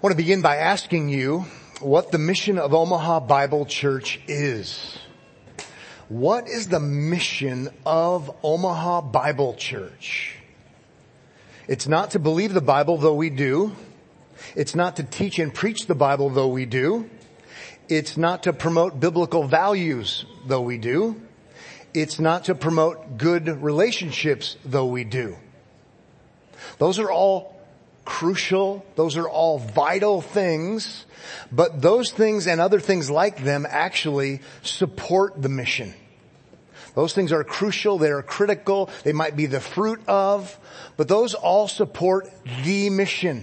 I want to begin by asking you what the mission of Omaha Bible Church is. What is the mission of Omaha Bible Church? It's not to believe the Bible, though we do. It's not to teach and preach the Bible, though we do. It's not to promote biblical values, though we do. It's not to promote good relationships, though we do. Those are all crucial. Those are all vital things. But those things and other things like them actually support the mission. Those things are crucial. They are critical. They might be the fruit of, but those all support the mission.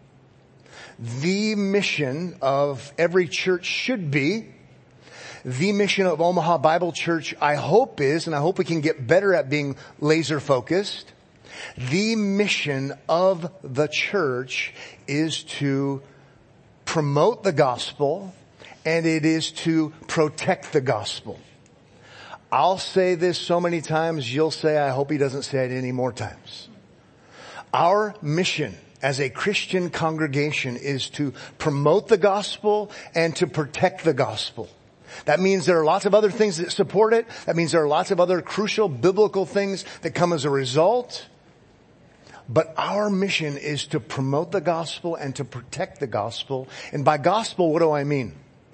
The mission of every church should be. The mission of Omaha Bible Church, I hope is, and I hope we can get better at being laser focused. The mission of the church is to promote the gospel, and it is to protect the gospel. I'll say this so many times, you'll say, I hope he doesn't say it any more times. Our mission as a Christian congregation is to promote the gospel and to protect the gospel. That means there are lots of other things that support it. That means there are lots of other crucial biblical things that come as a result. But our mission is to promote the gospel and to protect the gospel. And by gospel, what do I mean?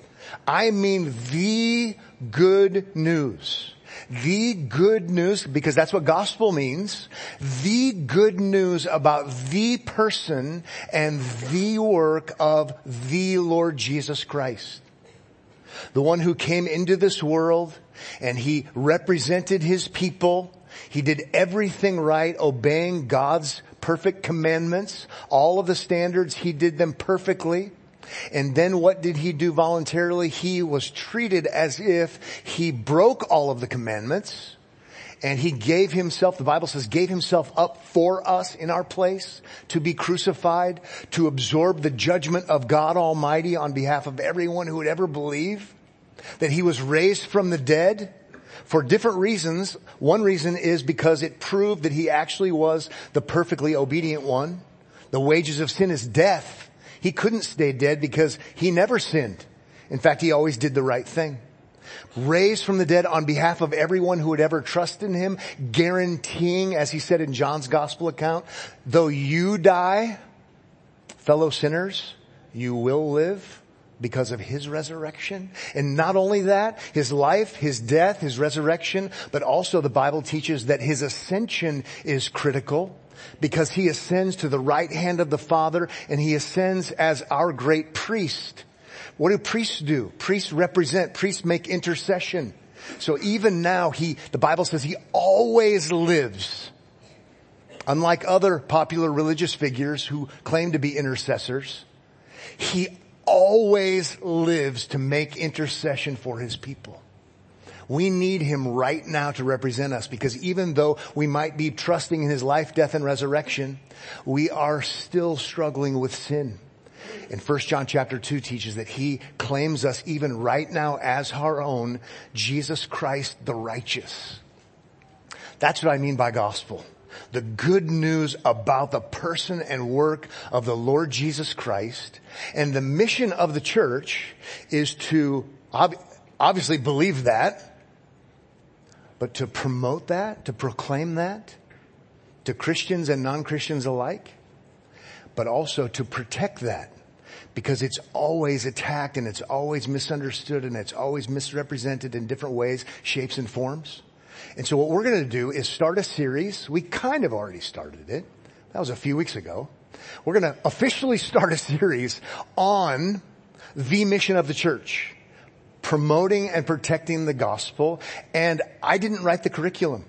I mean the good news. The good news, because that's what gospel means. The good news about the person and the work of the Lord Jesus Christ. The one who came into this world and he represented his people. He did everything right, obeying God's perfect commandments. All of the standards, he did them perfectly. And then what did he do voluntarily? He was treated as if he broke all of the commandments. And he gave himself, the Bible says, gave himself up for us in our place to be crucified, to absorb the judgment of God Almighty on behalf of everyone who would ever believe. That he was raised from the dead for different reasons. One reason is because it proved that he actually was the perfectly obedient one. The wages of sin is death. He couldn't stay dead because he never sinned. In fact, he always did the right thing. Raised from the dead on behalf of everyone who would ever trust in him, guaranteeing, as he said in John's gospel account, though you die, fellow sinners, you will live because of his resurrection. And not only that, his life, his death, his resurrection, but also the Bible teaches that his ascension is critical because he ascends to the right hand of the Father and he ascends as our great priest. What do priests do? Priests represent, priests make intercession. So even now the Bible says he always lives. Unlike other popular religious figures who claim to be intercessors, he always lives to make intercession for his people. We need him right now to represent us because even though we might be trusting in his life, death, and resurrection, we are still struggling with sin. And 1 John chapter 2 teaches that he claims us even right now as our own, Jesus Christ the righteous. That's what I mean by gospel. The good news about the person and work of the Lord Jesus Christ. And the mission of the church is to obviously believe that, but to promote that, to proclaim that to Christians and non-Christians alike, but also to protect that because it's always attacked and it's always misunderstood and it's always misrepresented in different ways, shapes, and forms. And so what we're going to do is start a series. We kind of already started it. That was a few weeks ago. We're going to officially start a series on the mission of the church, promoting and protecting the gospel. And I didn't write the curriculum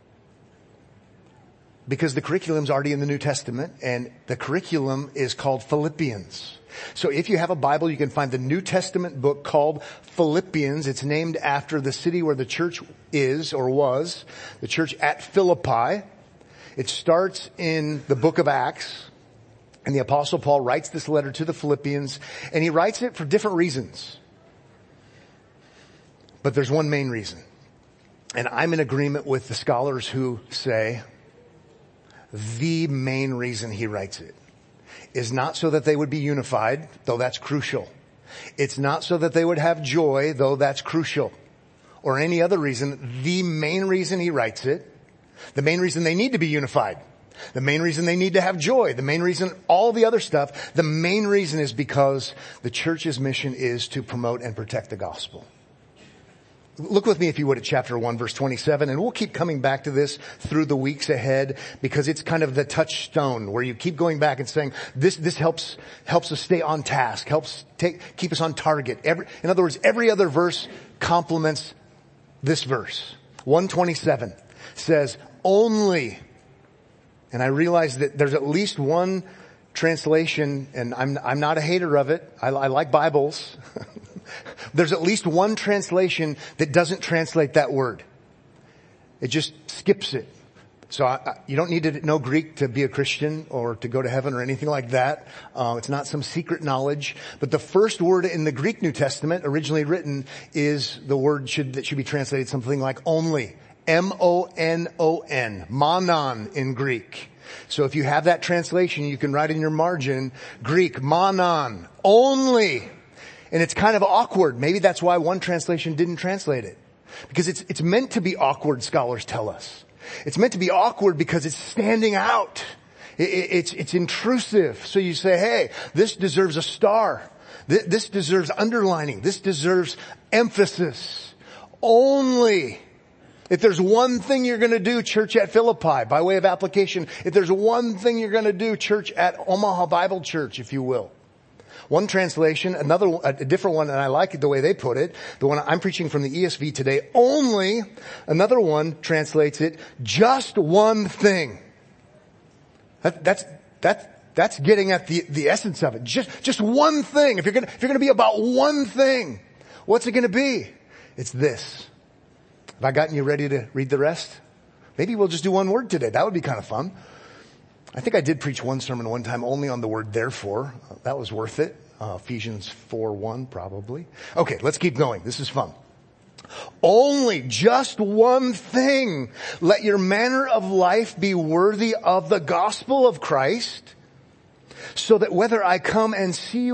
because the curriculum's already in the New Testament and the curriculum is called Philippians. So if you have a Bible, you can find the New Testament book called Philippians. It's named after the city where the church is or was, the church at Philippi. It starts in the book of Acts, and the Apostle Paul writes this letter to the Philippians, and he writes it for different reasons. But there's one main reason. And I'm in agreement with the scholars who say the main reason he writes it is not so that they would be unified, though that's crucial. It's not so that they would have joy, though that's crucial. Or any other reason. The main reason he writes it, the main reason they need to be unified, the main reason they need to have joy, the main reason all the other stuff, the main reason is because the church's mission is to promote and protect the gospel. Look with me, if you would, at chapter 1, verse 27, and we'll keep coming back to this through the weeks ahead because it's kind of the touchstone where you keep going back and saying, this helps us stay on task, keep us on target. In other words, every other verse complements this verse. 127 says, only, and I realize that there's at least one translation, and I'm not a hater of it. I like Bibles. There's at least one translation that doesn't translate that word. It just skips it. So you don't need to know Greek to be a Christian or to go to heaven or anything like that. It's not some secret knowledge. But the first word in the Greek New Testament originally written is the word that should be translated something like only. M-O-N-O-N. Monon in Greek. So if you have that translation, you can write in your margin, Greek, monon, only. And it's kind of awkward. Maybe that's why one translation didn't translate it. Because it's meant to be awkward, scholars tell us. It's meant to be awkward because it's standing out. It's intrusive. So you say, hey, this deserves a star. This deserves underlining. This deserves emphasis. Only. If there's one thing you're going to do, church at Philippi, by way of application, if there's one thing you're going to do, church at Omaha Bible Church, if you will. One translation, a different one, and I like it the way they put it, the one I'm preaching from the ESV today, only, another one translates it, just one thing. That's getting at the essence of it. Just one thing. If you're going to be about one thing, what's it going to be? It's this. Have I gotten you ready to read the rest? Maybe we'll just do one word today. That would be kind of fun. I think I did preach one sermon one time only on the word therefore. That was worth it. Ephesians 4:1 probably. Okay, let's keep going. This is fun. Only just one thing. Let your manner of life be worthy of the gospel of Christ, so that whether I come and see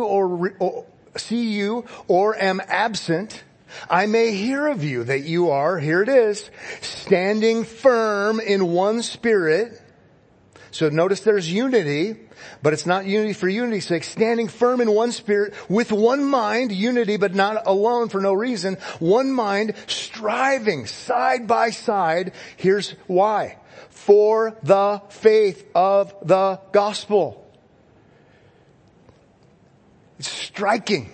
you or am absent, I may hear of you that you are, here it is, standing firm in one spirit. So notice there's unity, but it's not unity for unity's sake. Standing firm in one spirit, with one mind, unity, but not alone for no reason. One mind, striving side by side. Here's why. For the faith of the gospel. It's striking.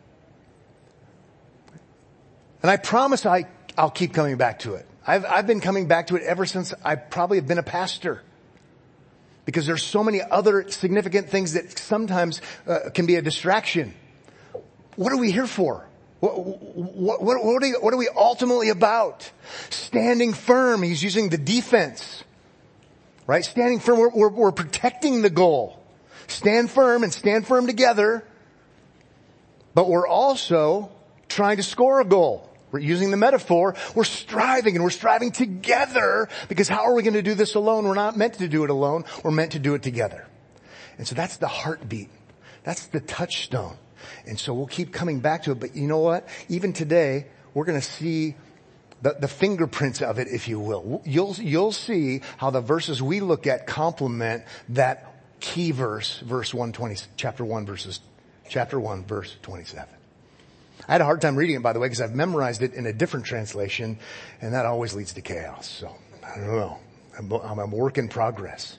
And I promise I'll keep coming back to it. I've been coming back to it ever since I probably have been a pastor. Because there's so many other significant things that sometimes can be a distraction. What are we here for? What are we ultimately about? Standing firm. He's using the defense. Right? Standing firm. We're protecting the goal. Stand firm and stand firm together. But we're also trying to score a goal. We're using the metaphor. We're striving, and we're striving together, because how are we going to do this alone? We're not meant to do it alone. We're meant to do it together. And so that's the heartbeat. That's the touchstone. And so we'll keep coming back to it. But you know what? Even today, we're going to see the fingerprints of it, if you will. You'll see how the verses we look at complement that key verse, chapter 1, verse 27. I had a hard time reading it, by the way, because I've memorized it in a different translation, and that always leads to chaos. So, I don't know. I'm a work in progress.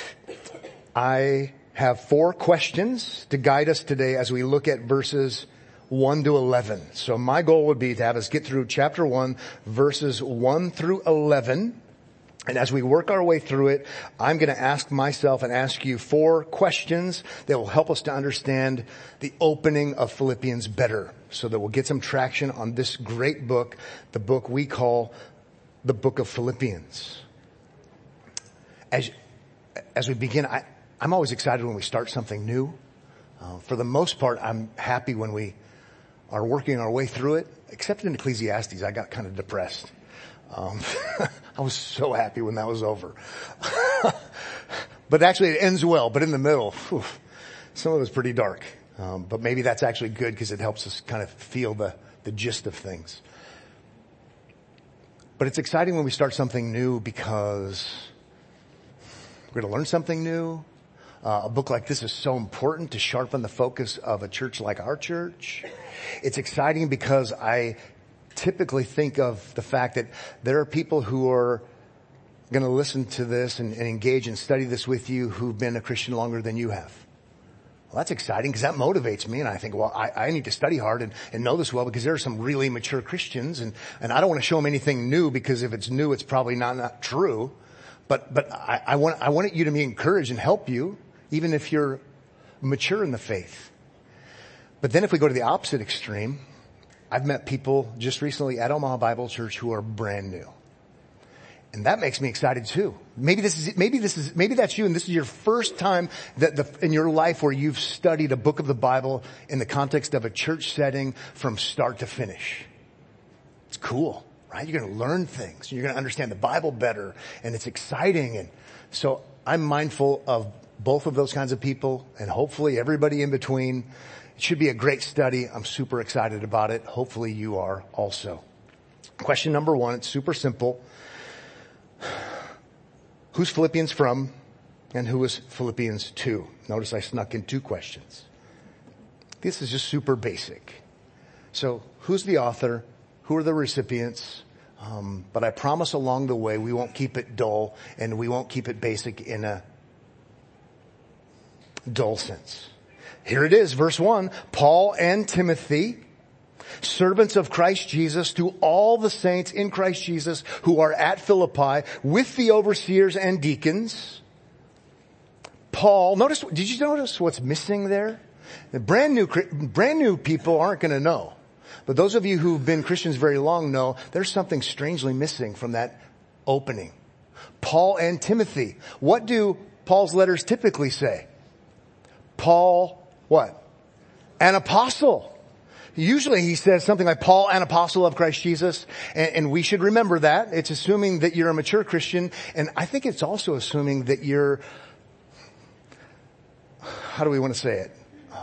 I have 4 questions to guide us today as we look at verses 1 to 11. So my goal would be to have us get through chapter 1, verses 1 through 11. And as we work our way through it, I'm going to ask myself and ask you 4 questions that will help us to understand the opening of Philippians better, so that we'll get some traction on this great book, the book we call the book of Philippians. As we begin, I'm always excited when we start something new. For the most part, I'm happy when we are working our way through it, except in Ecclesiastes. I got kind of depressed. I was so happy when that was over. But actually it ends well, but in the middle, Some of it's pretty dark. But maybe that's actually good because it helps us kind of feel the gist of things. But it's exciting when we start something new because we're going to learn something new. A book like this is so important to sharpen the focus of a church like our church. It's exciting because I typically think of the fact that there are people who are going to listen to this and engage and study this with you who've been a Christian longer than you have. Well, that's exciting because that motivates me. And I think, well, I need to study hard and know this well because there are some really mature Christians and I don't want to show them anything new because if it's new, it's probably not true. But I want you to be encouraged and help you, even if you're mature in the faith. But then if we go to the opposite extreme, I've met people just recently at Omaha Bible Church who are brand new. And that makes me excited too. Maybe that's you and this is your first time in your life where you've studied a book of the Bible in the context of a church setting from start to finish. It's cool, right? You're going to learn things. You're going to understand the Bible better and it's exciting. And so I'm mindful of both of those kinds of people and hopefully everybody in between. It should be a great study. I'm super excited about it. Hopefully you are also. Question number 1, it's super simple. Who's Philippians from and who is Philippians to? Notice I snuck in 2 questions. This is just super basic. So who's the author? Who are the recipients? But I promise along the way we won't keep it dull and we won't keep it basic in a dull sense. Here it is, verse 1. Paul and Timothy, servants of Christ Jesus, to all the saints in Christ Jesus who are at Philippi with the overseers and deacons. Paul, did you notice what's missing there? The brand new people aren't going to know. But those of you who've been Christians very long know there's something strangely missing from that opening. Paul and Timothy. What do Paul's letters typically say? Paul, what? An apostle. Usually he says something like Paul, an apostle of Christ Jesus, and we should remember that. It's assuming that you're a mature Christian, and I think it's also assuming that you're, how do we want to say it?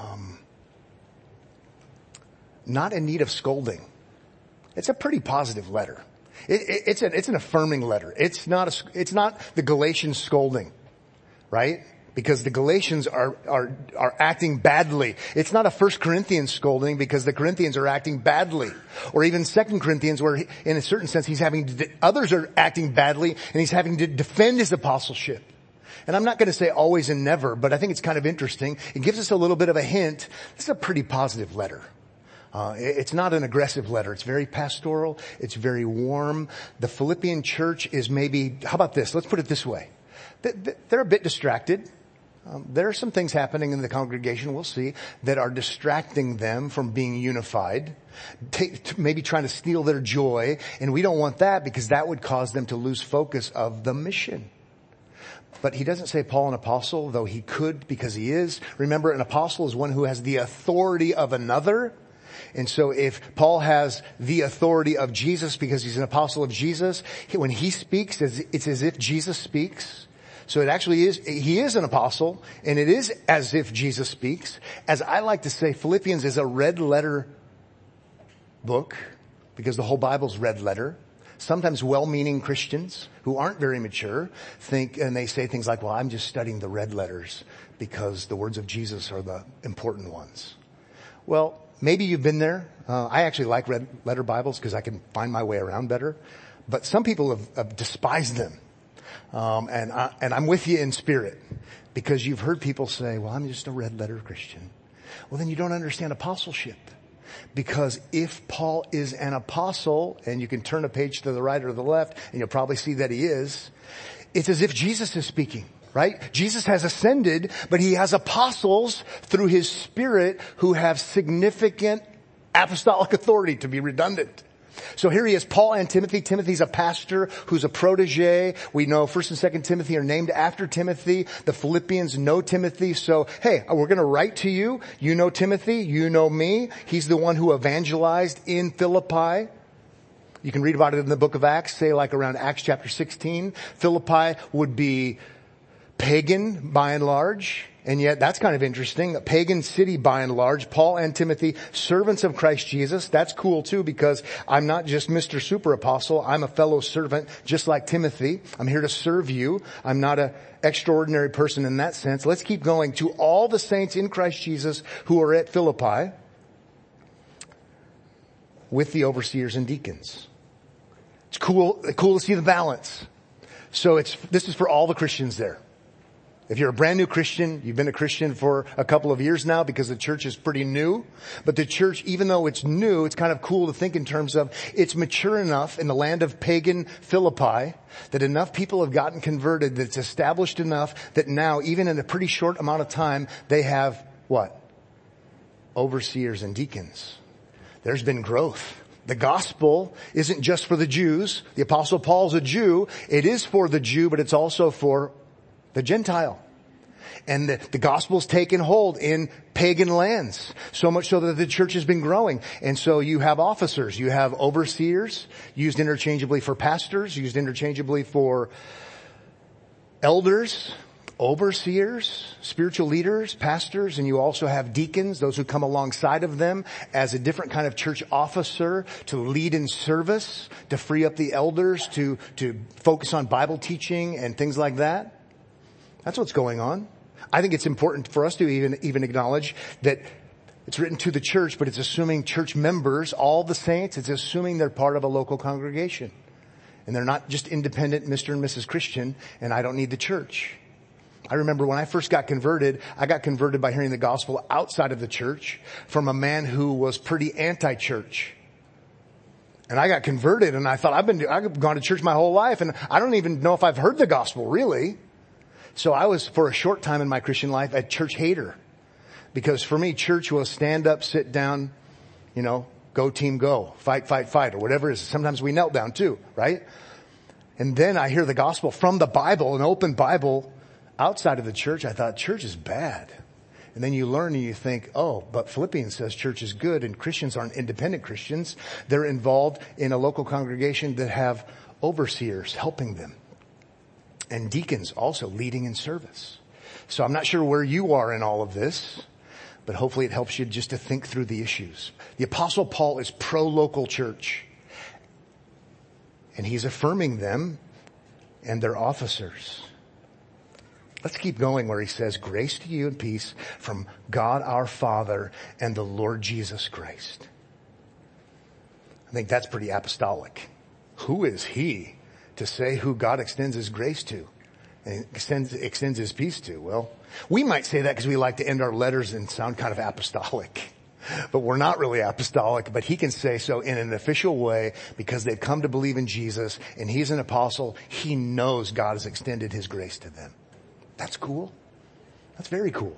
Not in need of scolding. It's a pretty positive letter. It's an affirming letter. It's not the Galatians scolding, right? Because the Galatians are acting badly. It's not a 1 Corinthians scolding because the Corinthians are acting badly. Or even 2 Corinthians where in a certain sense others are acting badly and he's having to defend his apostleship. And I'm not going to say always and never, but I think it's kind of interesting. It gives us a little bit of a hint. This is a pretty positive letter. It's not an aggressive letter. It's very pastoral. It's very warm. The Philippian church is maybe, how about this? Let's put it this way. They're a bit distracted. There are some things happening in the congregation, we'll see, that are distracting them from being unified, maybe trying to steal their joy, and we don't want that because that would cause them to lose focus of the mission. But he doesn't say Paul an apostle, though he could because he is. Remember, an apostle is one who has the authority of another. And so if Paul has the authority of Jesus because he's an apostle of Jesus, when he speaks, it's as if Jesus speaks. So it actually is, he is an apostle, and it is as if Jesus speaks. As I like to say, Philippians is a red letter book, because the whole Bible's red letter. Sometimes well-meaning Christians who aren't very mature think, and they say things like, well, I'm just studying the red letters because the words of Jesus are the important ones. Well, maybe you've been there. I actually like red letter Bibles because I can find my way around better. But some people have despised them. And I'm with you in spirit because you've heard people say, well, I'm just a red letter Christian. Well, then you don't understand apostleship, because if Paul is an apostle, and you can turn a page to the right or the left and you'll probably see that he is, it's as if Jesus is speaking, right? Jesus has ascended, but he has apostles through his Spirit who have significant apostolic authority, to be redundant. So here he is, Paul and Timothy. Timothy's a pastor who's a protege. We know 1 and 2 Timothy are named after Timothy. The Philippians know Timothy. So, hey, we're going to write to you. You know Timothy. You know me. He's the one who evangelized in Philippi. You can read about it in the book of Acts, say like around Acts chapter 16. Philippi would be pagan by and large. And yet that's kind of interesting. A pagan city by and large. Paul and Timothy, servants of Christ Jesus. That's cool too, because I'm not just Mr. Super Apostle. I'm a fellow servant just like Timothy. I'm here to serve you. I'm not an extraordinary person in that sense. Let's keep going. To all the saints in Christ Jesus who are at Philippi with the overseers and deacons. It's cool to see the balance. So this is for all the Christians there. If you're a brand new Christian, you've been a Christian for a couple of years now because the church is pretty new. But the church, even though it's new, it's kind of cool to think in terms of it's mature enough in the land of pagan Philippi that enough people have gotten converted that it's established enough that now, even in a pretty short amount of time, they have what? Overseers and deacons. There's been growth. The gospel isn't just for the Jews. The Apostle Paul's a Jew. It is for the Jew, but it's also for the Gentile. And the gospel's taken hold in pagan lands, so much so that the church has been growing. And so you have officers, you have overseers, used interchangeably for pastors, used interchangeably for elders, overseers, spiritual leaders, pastors, and you also have deacons, those who come alongside of them as a different kind of church officer to lead in service, to free up the elders, to focus on Bible teaching and things like that. That's what's going on. I think it's important for us to even acknowledge that it's written to the church, but it's assuming church members, all the saints, it's assuming they're part of a local congregation. And they're not just independent Mr. and Mrs. Christian, and I don't need the church. I remember when I first got converted, I got converted by hearing the gospel outside of the church from a man who was pretty anti-church. And I got converted and I thought, I've gone to church my whole life and I don't even know if I've heard the gospel really. So I was, for a short time in my Christian life, a church hater. Because for me, church was stand up, sit down, go team go, fight, or whatever it is. Sometimes we knelt down too, right? And then I hear the gospel from the Bible, an open Bible outside of the church. I thought church is bad. And then you learn and you think, oh, but Philippians says church is good and Christians aren't independent Christians. They're involved in a local congregation that have overseers helping them. And deacons also leading in service. So I'm not sure where you are in all of this, but hopefully it helps you just to think through the issues. The Apostle Paul is pro-local church. And he's affirming them and their officers. Let's keep going where he says, grace to you and peace from God our Father and the Lord Jesus Christ. I think that's pretty apostolic. Who is he to say who God extends his grace to and extends his peace to? Well, we might say that because we like to end our letters and sound kind of apostolic. But we're not really apostolic, but he can say so in an official way because they've come to believe in Jesus and he's an apostle. He knows God has extended his grace to them. That's cool. That's very cool.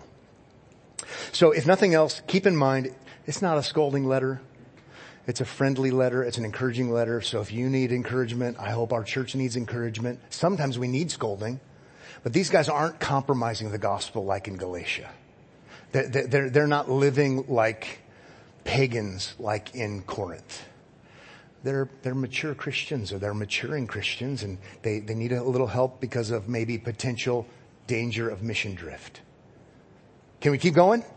So if nothing else, keep in mind, it's not a scolding letter. It's a friendly letter. It's an encouraging letter. So if you need encouragement, I hope our church needs encouragement. Sometimes we need scolding, but these guys aren't compromising the gospel like in Galatia. They're not living like pagans like in Corinth. They're mature Christians or they're maturing Christians and they need a little help because of maybe potential danger of mission drift. Can we keep going?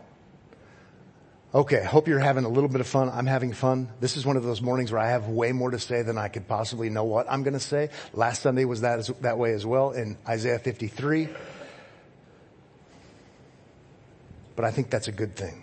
Okay, hope you're having a little bit of fun. I'm having fun. This is one of those mornings where I have way more to say than I could possibly know what I'm going to say. Last Sunday was that way as well in Isaiah 53. But I think that's a good thing.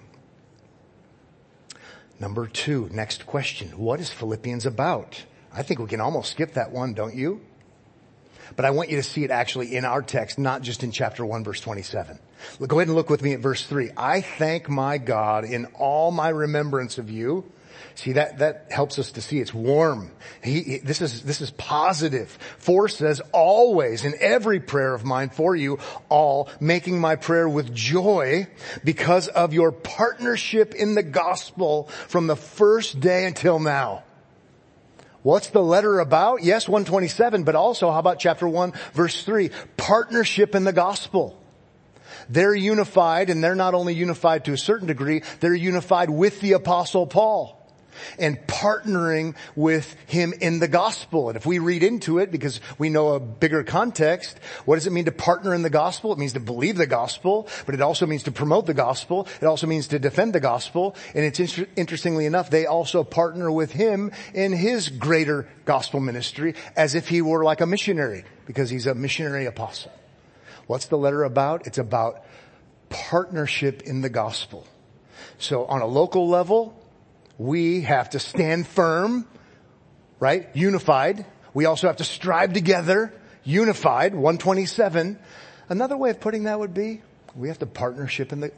Number 2, next question. What is Philippians about? I think we can almost skip that one, don't you? But I want you to see it actually in our text, not just in chapter 1, verse 27. Go ahead and look with me at verse 3. I thank my God in all my remembrance of you. See, that helps us to see it's warm. This is positive. 4 says, always in every prayer of mine for you all, making my prayer with joy because of your partnership in the gospel from the first day until now. What's the letter about? Yes, 127, but also how about chapter 1, verse 3? Partnership in the gospel. They're unified, and they're not only unified to a certain degree, they're unified with the Apostle Paul. and partnering with him in the gospel. And if we read into it, because we know a bigger context, what does it mean to partner in the gospel? It means to believe the gospel, but it also means to promote the gospel. It also means to defend the gospel. And it's interestingly enough, they also partner with him in his greater gospel ministry as if he were like a missionary, because he's a missionary apostle. What's the letter about? It's about partnership in the gospel. So on a local level, we have to stand firm, right? Unified. We also have to strive together, unified, 127. Another way of putting that would be, we have a partnership in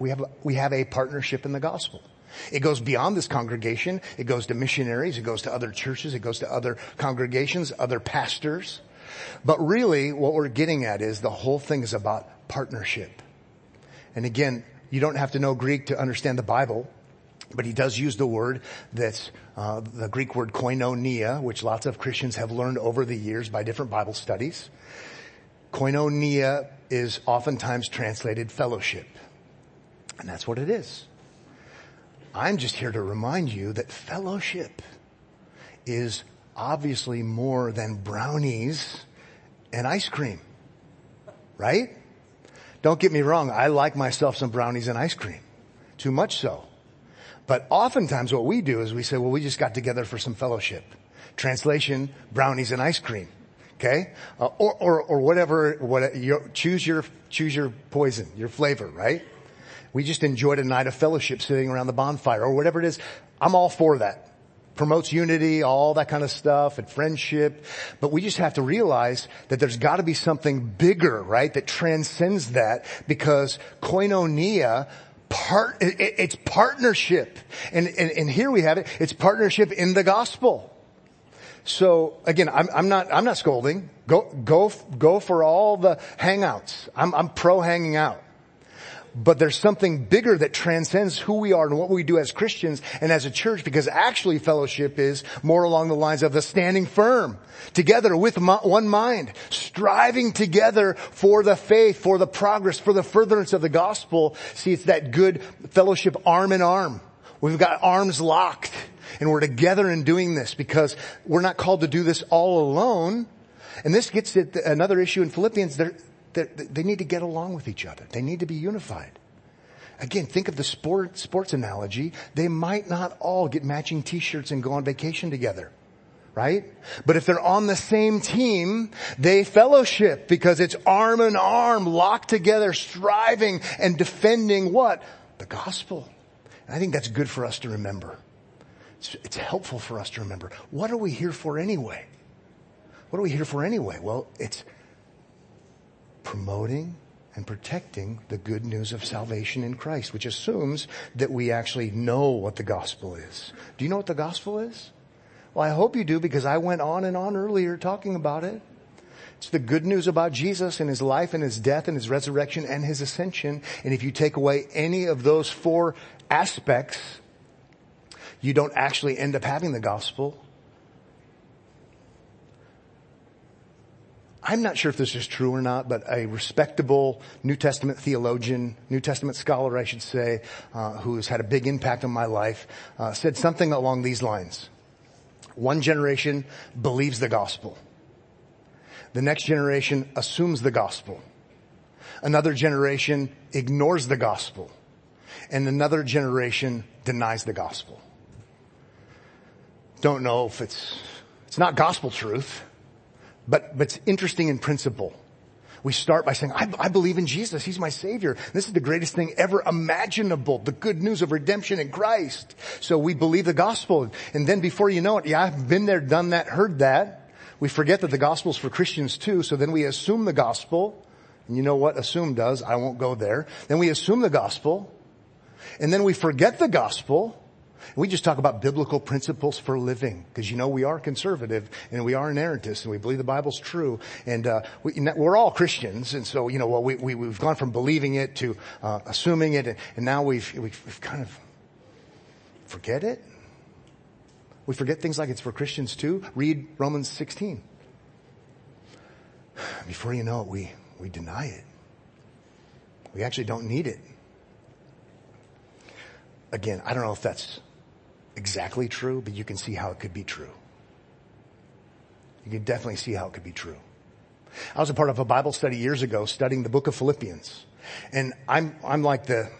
the gospel. It goes beyond this congregation. It goes to missionaries. It goes to other churches. It goes to other congregations, other pastors. But really, what we're getting at is the whole thing is about partnership. And again, you don't have to know Greek to understand the Bible. But he does use the word that's the Greek word koinonia, which lots of Christians have learned over the years by different Bible studies. Koinonia is oftentimes translated fellowship. And that's what it is. I'm just here to remind you that fellowship is obviously more than brownies and ice cream. Right? Don't get me wrong. I like myself some brownies and ice cream. Too much so. But oftentimes what we do is we say, well, we just got together for some fellowship. Translation, brownies and ice cream. Okay? Or whatever, choose your poison, your flavor, right? We just enjoyed a night of fellowship sitting around the bonfire or whatever it is. I'm all for that. Promotes unity, all that kind of stuff, and friendship. But we just have to realize that there's got to be something bigger, right? That transcends that, because koinonia, it's partnership. And here we have it. It's partnership in the gospel. So again, I'm not scolding. Go for all the hangouts. I'm pro hanging out. But there's something bigger that transcends who we are and what we do as Christians and as a church, because actually fellowship is more along the lines of the standing firm together with one mind, striving together for the faith, for the progress, for the furtherance of the gospel. See, it's that good fellowship arm in arm. We've got arms locked and we're together in doing this, because we're not called to do this all alone. And this gets at another issue in Philippians. They need to get along with each other. They need to be unified. Again, think of the sports analogy. They might not all get matching t-shirts and go on vacation together, right? But if they're on the same team, they fellowship, because it's arm in arm, locked together, striving and defending what? The gospel. And I think that's good for us to remember. It's helpful for us to remember. What are we here for anyway? What are we here for anyway? Well, it's promoting and protecting the good news of salvation in Christ, which assumes that we actually know what the gospel is. Do you know what the gospel is? Well, I hope you do, because I went on and on earlier talking about it. It's the good news about Jesus and his life and his death and his resurrection and his ascension. And if you take away any of those four aspects, you don't actually end up having the gospel. I'm not sure if this is true or not, but a respectable New Testament theologian, New Testament scholar, I should say, who has had a big impact on my life, said something along these lines. One generation believes the gospel. The next generation assumes the gospel. Another generation ignores the gospel. And another generation denies the gospel. Don't know if it's not gospel truth. But it's interesting in principle. We start by saying, I believe in Jesus. He's my Savior. This is the greatest thing ever imaginable. The good news of redemption in Christ. So we believe the gospel. And then before you know it, yeah, I've been there, done that, heard that. We forget that the gospel is for Christians too. So then we assume the gospel. And you know what assume does? I won't go there. Then we assume the gospel. And then we forget the gospel. We just talk about biblical principles for living, because we are conservative and we are inerrantists and we believe the Bible's true, and we're all Christians, and so we've gone from believing it to assuming it, and now we've kind of forget it. We forget things like it's for Christians too. Read Romans 16. Before you know it, we deny it. We actually don't need it. Again, I don't know if exactly true, but you can see how it could be true. You can definitely see how it could be true. I was a part of a Bible study years ago studying the book of Philippians. And I'm like the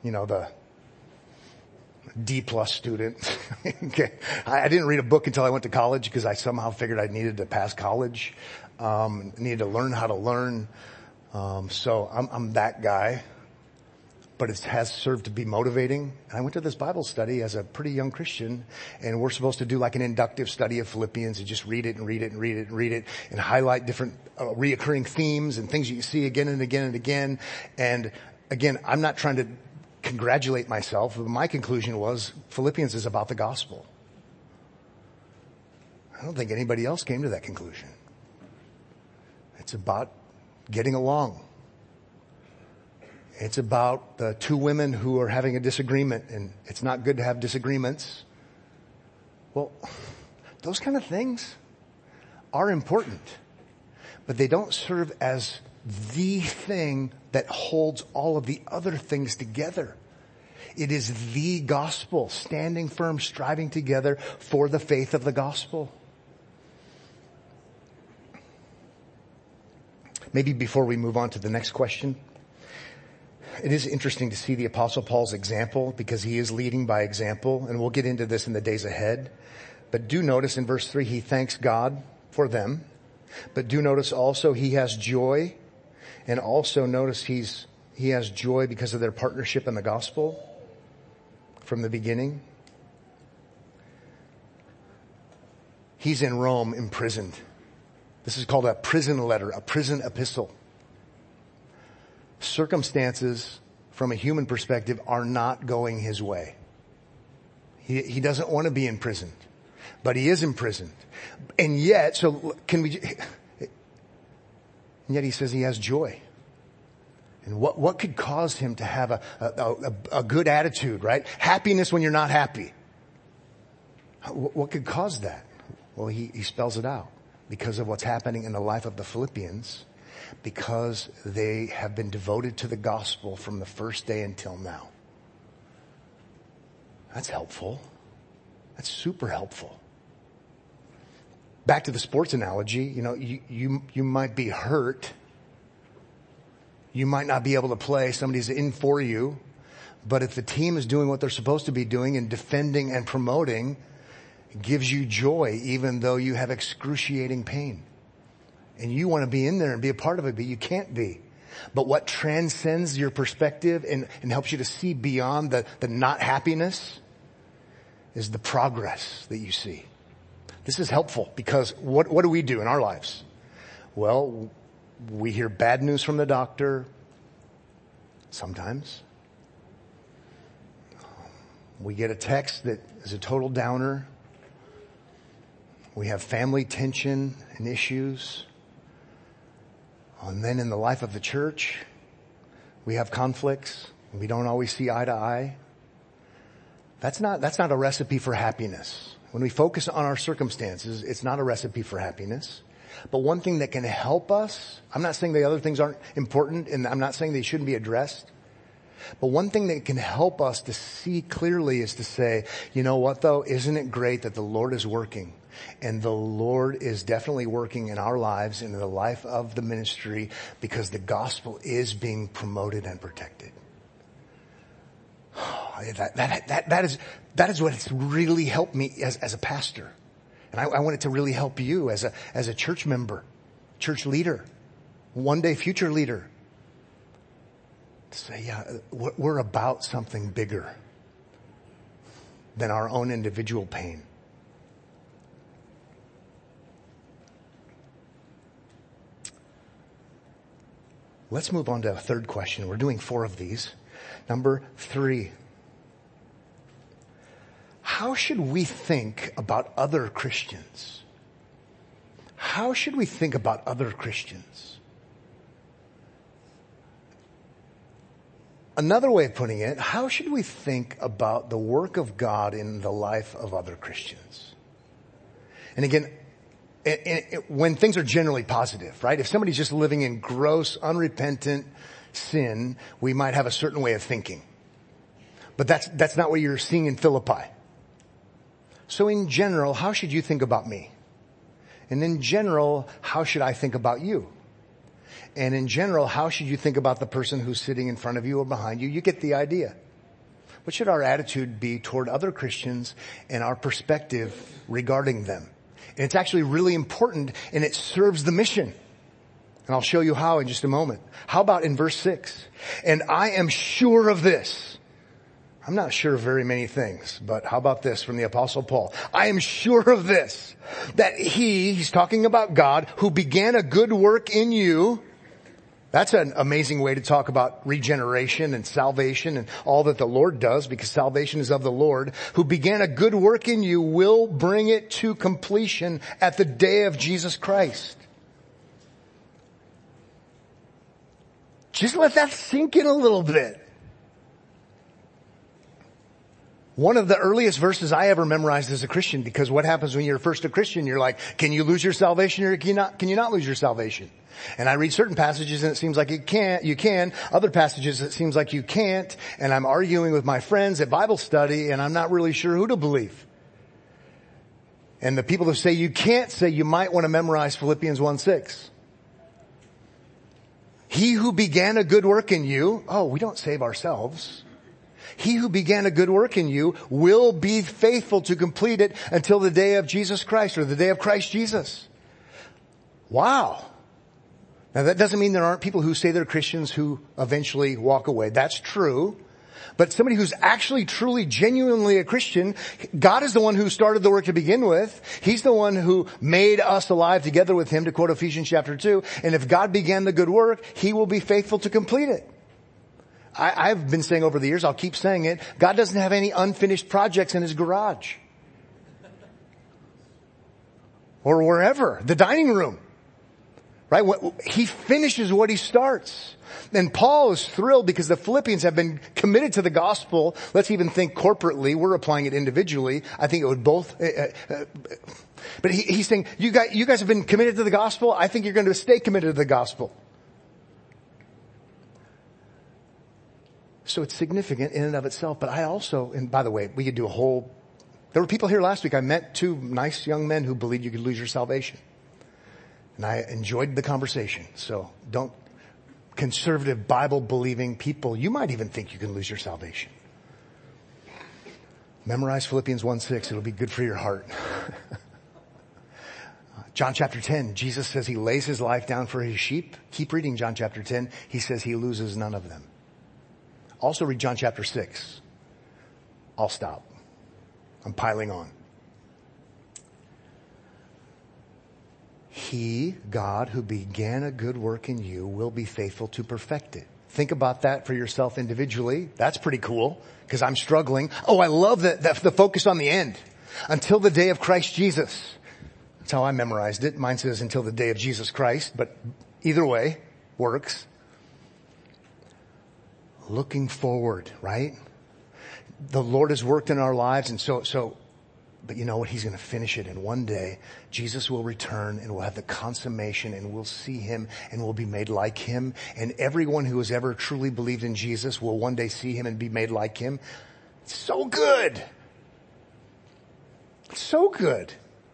D+ student. Okay. I didn't read a book until I went to college because I somehow figured I needed to pass college. Needed to learn how to learn. So I'm that guy. But it has served to be motivating. And I went to this Bible study as a pretty young Christian, and we're supposed to do like an inductive study of Philippians and just read it and read it and read it and read it and highlight different reoccurring themes and things you see again and again and again. And again, I'm not trying to congratulate myself. My conclusion was Philippians is about the gospel. I don't think anybody else came to that conclusion. It's about getting along. It's about the two women who are having a disagreement, and it's not good to have disagreements. Well, those kind of things are important, but they don't serve as the thing that holds all of the other things together. It is the gospel, standing firm, striving together for the faith of the gospel. Maybe before we move on to the next question, it is interesting to see the Apostle Paul's example because he is leading by example, and we'll get into this in the days ahead. But do notice in verse 3, he thanks God for them. But do notice also he has joy, and also notice he has joy because of their partnership in the gospel from the beginning. He's in Rome imprisoned. This is called a prison letter, a prison epistle. Circumstances from a human perspective are not going his way. He doesn't want to be imprisoned, but he is imprisoned. And yet, and yet he says he has joy. And what could cause him to have a good attitude, right? Happiness when you're not happy. What could cause that? Well, he spells it out because of what's happening in the life of the Philippians. Because they have been devoted to the gospel from the first day until now. That's helpful. That's super helpful. Back to the sports analogy, you might be hurt. You might not be able to play. Somebody's in for you. But if the team is doing what they're supposed to be doing and defending and promoting, it gives you joy even though you have excruciating pain. And you want to be in there and be a part of it, but you can't be. But what transcends your perspective and helps you to see beyond the not happiness is the progress that you see. This is helpful because what do we do in our lives? Well, we hear bad news from the doctor sometimes. We get a text that is a total downer. We have family tension and issues. And then in the life of the church, we have conflicts. We don't always see eye to eye. That's not a recipe for happiness. When we focus on our circumstances, it's not a recipe for happiness. But one thing that can help us, I'm not saying the other things aren't important, and I'm not saying they shouldn't be addressed. But one thing that can help us to see clearly is to say, you know what though, isn't it great that the Lord is working? And the Lord is definitely working in our lives and in the life of the ministry because the gospel is being promoted and protected. That is what has really helped me as a pastor. And I want it to really help you as a church member, church leader, one day future leader. To say, we're about something bigger than our own individual pain. Let's move on to a third question. We're doing 4 of these. Number 3. How should we think about other Christians? How should we think about other Christians? Another way of putting it, how should we think about the work of God in the life of other Christians? And again, when things are generally positive, right? If somebody's just living in gross, unrepentant sin, we might have a certain way of thinking. But that's not what you're seeing in Philippi. So in general, how should you think about me? And in general, how should I think about you? And in general, how should you think about the person who's sitting in front of you or behind you? You get the idea. What should our attitude be toward other Christians and our perspective regarding them? And it's actually really important, and it serves the mission. And I'll show you how in just a moment. How about in verse 6? And I am sure of this. I'm not sure of very many things, but how about this from the Apostle Paul? I am sure of this, that he's talking about God, who began a good work in you. That's an amazing way to talk about regeneration and salvation and all that the Lord does, because salvation is of the Lord, who began a good work in you will bring it to completion at the day of Jesus Christ. Just let that sink in a little bit. One of the earliest verses I ever memorized as a Christian, because what happens when you're first a Christian? You're like, can you lose your salvation or can you not lose your salvation? And I read certain passages and it seems like you can. Other passages it seems like you can't. And I'm arguing with my friends at Bible study and I'm not really sure who to believe. And the people who say you can't say you might want to memorize Philippians 1:6. He who began a good work in you, we don't save ourselves. He who began a good work in you will be faithful to complete it until the day of Jesus Christ, or the day of Christ Jesus. Wow. Now that doesn't mean there aren't people who say they're Christians who eventually walk away. That's true. But somebody who's actually, truly, genuinely a Christian, God is the one who started the work to begin with. He's the one who made us alive together with Him, to quote Ephesians chapter 2. And if God began the good work, He will be faithful to complete it. I've been saying over the years, I'll keep saying it, God doesn't have any unfinished projects in His garage. Or wherever. The dining room. Right? He finishes what He starts. And Paul is thrilled because the Philippians have been committed to the gospel. Let's even think corporately. We're applying it individually. I think it would both. But he's saying, you guys have been committed to the gospel. I think you're going to stay committed to the gospel. So it's significant in and of itself. But I also, and by the way, we could do there were people here last week. I met two nice young men who believed you could lose your salvation. And I enjoyed the conversation. So conservative Bible believing people, you might even think you can lose your salvation. Memorize Philippians 1:6. It'll be good for your heart. John chapter 10, Jesus says He lays His life down for His sheep. Keep reading John chapter 10. He says He loses none of them. Also read John chapter 6. I'll stop. I'm piling on. He, God, who began a good work in you will be faithful to perfect it. Think about that for yourself individually. That's pretty cool, because I'm struggling. I love the focus on the end. Until the day of Christ Jesus. That's how I memorized it. Mine says until the day of Jesus Christ, but either way works. Looking forward, right? The Lord has worked in our lives, and but you know what? He's going to finish it. And one day, Jesus will return and we'll have the consummation and we'll see Him and we'll be made like Him. And everyone who has ever truly believed in Jesus will one day see Him and be made like Him. It's so good. So good.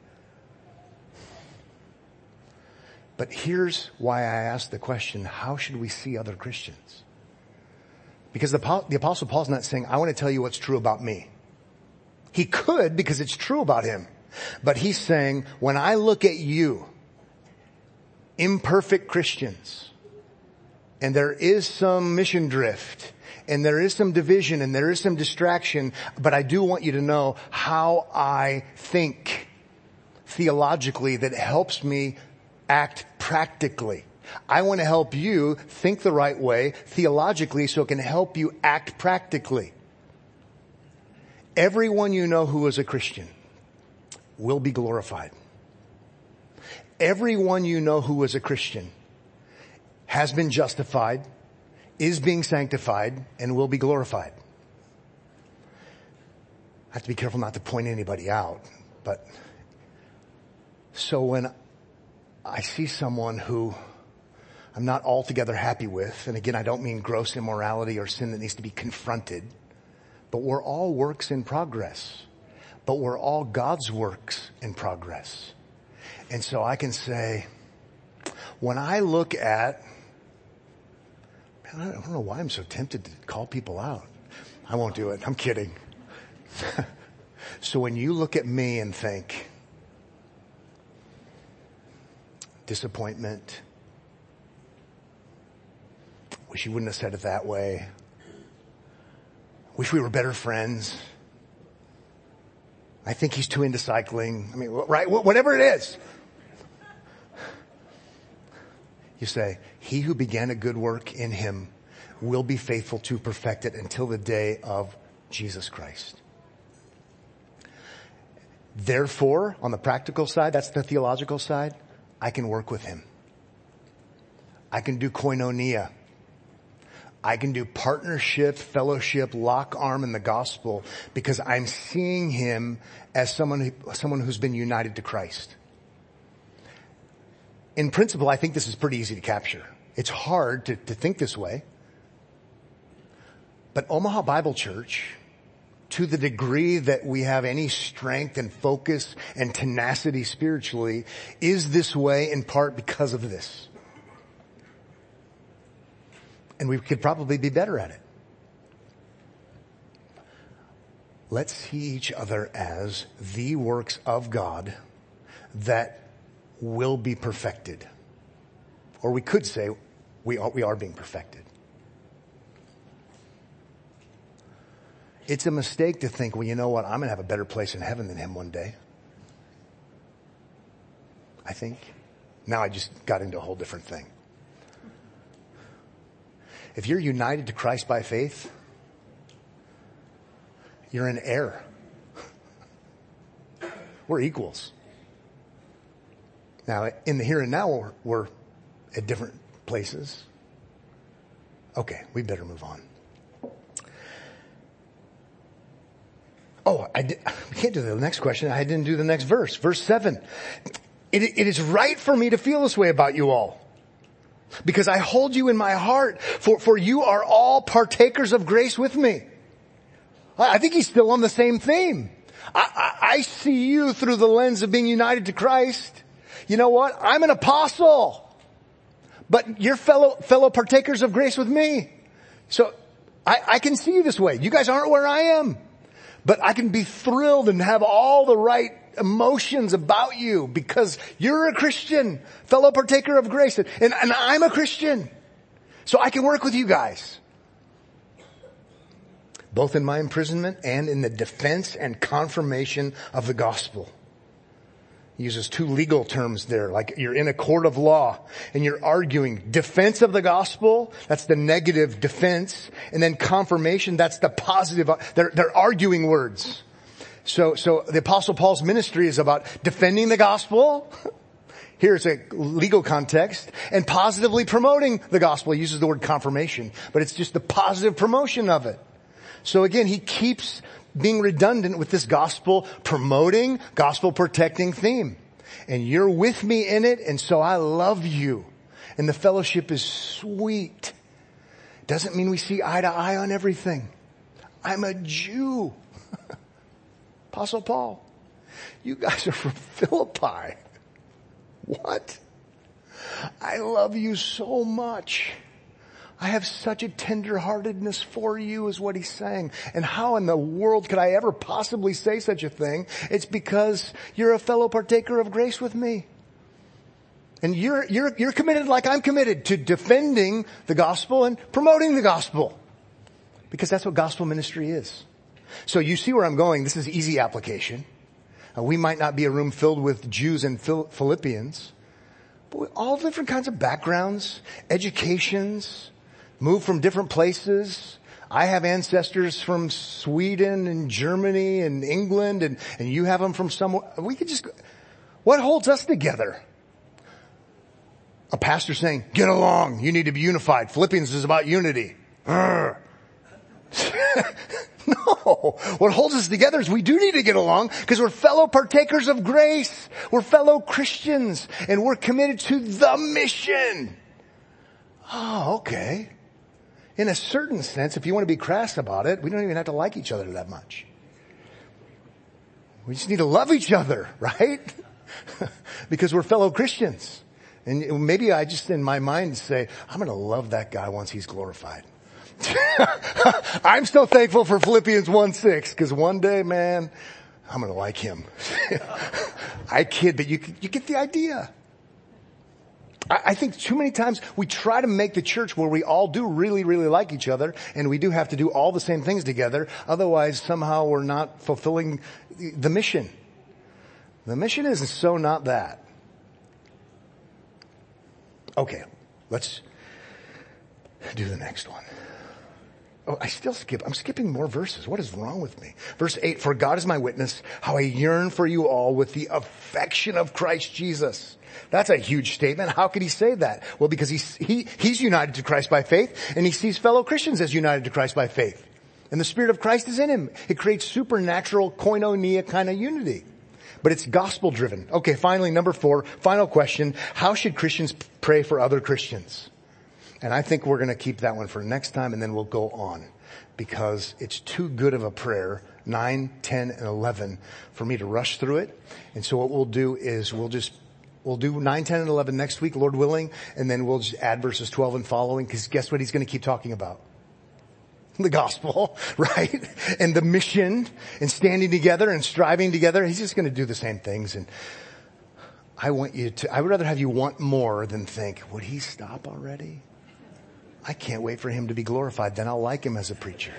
But here's why I asked the question, how should we see other Christians? Because the Apostle Paul's not saying, I want to tell you what's true about me. He could, because it's true about him. But he's saying, when I look at you, imperfect Christians, and there is some mission drift, and there is some division, and there is some distraction, but I do want you to know how I think theologically that helps me act practically. I want to help you think the right way theologically so it can help you act practically. Everyone you know who is a Christian will be glorified. Everyone you know who is a Christian has been justified, is being sanctified, and will be glorified. I have to be careful not to point anybody out, but so when I see someone who I'm not altogether happy with, and again, I don't mean gross immorality or sin that needs to be confronted, but we're all works in progress. but we're all God's works in progress. And so I can say, when I look at, I don't know why I'm so tempted to call people out. I won't do it. I'm kidding. So when you look at me and think, disappointment, wish you wouldn't have said it that way, wish we were better friends, I think he's too into cycling, I mean, right, whatever it is, you say, he who began a good work in him will be faithful to perfect it until the day of Jesus Christ. Therefore, on the practical side, that's the theological side, I can work with him. I can do koinonia. I can do partnership, fellowship, lock arm in the gospel because I'm seeing him as someone who's been united to Christ. In principle, I think this is pretty easy to capture. It's hard to think this way. But Omaha Bible Church, to the degree that we have any strength and focus and tenacity spiritually, is this way in part because of this. And we could probably be better at it. Let's see each other as the works of God that will be perfected. Or we could say we are being perfected. It's a mistake to think, well, you know what? I'm going to have a better place in heaven than him one day. I think. Now I just got into a whole different thing. If you're united to Christ by faith, you're an heir. We're equals. Now, in the here and now, we're at different places. Okay, we better move on. Oh, we can't do the next question. I didn't do the next verse. Verse 7. It is right for me to feel this way about you all, because I hold you in my heart, for you are all partakers of grace with me. I think he's still on the same theme. I see you through the lens of being united to Christ. You know what? I'm an apostle, but you're fellow partakers of grace with me. So I can see you this way. You guys aren't where I am, but I can be thrilled and have all the right emotions about you because you're a Christian, fellow partaker of grace, and I'm a Christian. So I can work with you guys, both in my imprisonment and in the defense and confirmation of the gospel. He uses two legal terms there, like you're in a court of law and you're arguing defense of the gospel, that's the negative defense, and then confirmation, that's the positive. They're arguing words. So the Apostle Paul's ministry is about defending the gospel. Here's a legal context, and positively promoting the gospel. He uses the word confirmation, but it's just the positive promotion of it. So again, he keeps being redundant with this gospel promoting, gospel protecting theme. And you're with me in it, and so I love you. And the fellowship is sweet. Doesn't mean we see eye to eye on everything. I'm a Jew. Apostle Paul, you guys are from Philippi. What? I love you so much. I have such a tenderheartedness for you is what he's saying. And how in the world could I ever possibly say such a thing? It's because you're a fellow partaker of grace with me. And you're committed like I'm committed to defending the gospel and promoting the gospel. Because that's what gospel ministry is. So you see where I'm going. This is easy application. We might not be a room filled with Jews and Philippians, but with all different kinds of backgrounds, educations, moved from different places. I have ancestors from Sweden and Germany and England, and you have them from somewhere. We could just, what holds us together? A pastor saying, get along, you need to be unified. Philippians is about unity. No. What holds us together is we do need to get along because we're fellow partakers of grace. We're fellow Christians and we're committed to the mission. Oh, okay. In a certain sense, if you want to be crass about it, we don't even have to like each other that much. We just need to love each other, right? Because we're fellow Christians. And maybe I just in my mind say, I'm going to love that guy once he's glorified. I'm still thankful for Philippians 1:6 because one day, man, I'm going to like him. I kid, but you get the idea. I think too many times we try to make the church where we all do really, really like each other, and we do have to do all the same things together. Otherwise, somehow we're not fulfilling the mission. The mission is so not that. Okay, let's do the next one. Oh, I'm skipping more verses. What is wrong with me? Verse 8, for God is my witness, how I yearn for you all with the affection of Christ Jesus. That's a huge statement. How could he say that? Well, because he's united to Christ by faith, and he sees fellow Christians as united to Christ by faith. And the Spirit of Christ is in him. It creates supernatural koinonia kind of unity. But it's gospel driven. Okay, finally, number 4, final question. How should Christians pray for other Christians? And I think we're going to keep that one for next time, and then we'll go on, because it's too good of a prayer, 9, 10, and 11, for me to rush through it. And so what we'll do is we'll do 9, 10, and 11 next week, Lord willing, and then we'll just add verses 12 and following, because guess what he's going to keep talking about? The gospel, right? And the mission, and standing together and striving together. He's just going to do the same things. And I would rather have you want more than think, would he stop already? I can't wait for him to be glorified. Then I'll like him as a preacher.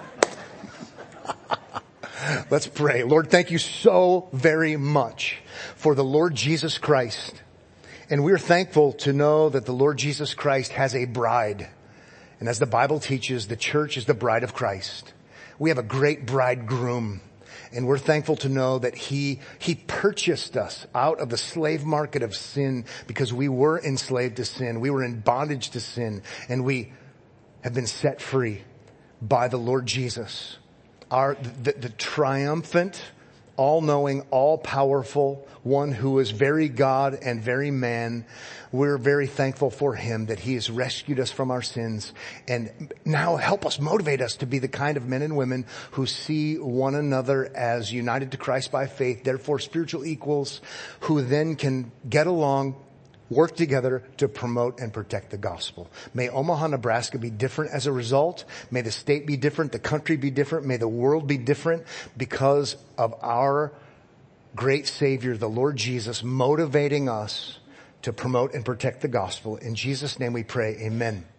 Let's pray. Lord, thank you so very much for the Lord Jesus Christ. And we're thankful to know that the Lord Jesus Christ has a bride. And as the Bible teaches, the church is the bride of Christ. We have a great bridegroom. And we're thankful to know that he purchased us out of the slave market of sin, because we were enslaved to sin. We were in bondage to sin, and we have been set free by the Lord Jesus. The triumphant, all-knowing, all-powerful one who is very God and very man. We're very thankful for him, that he has rescued us from our sins, and now motivate us to be the kind of men and women who see one another as united to Christ by faith, therefore spiritual equals, who then can get along, work together to promote and protect the gospel. May Omaha, Nebraska be different as a result. May the state be different, the country be different, may the world be different, because of our great Savior, the Lord Jesus, motivating us to promote and protect the gospel. In Jesus' name we pray, amen.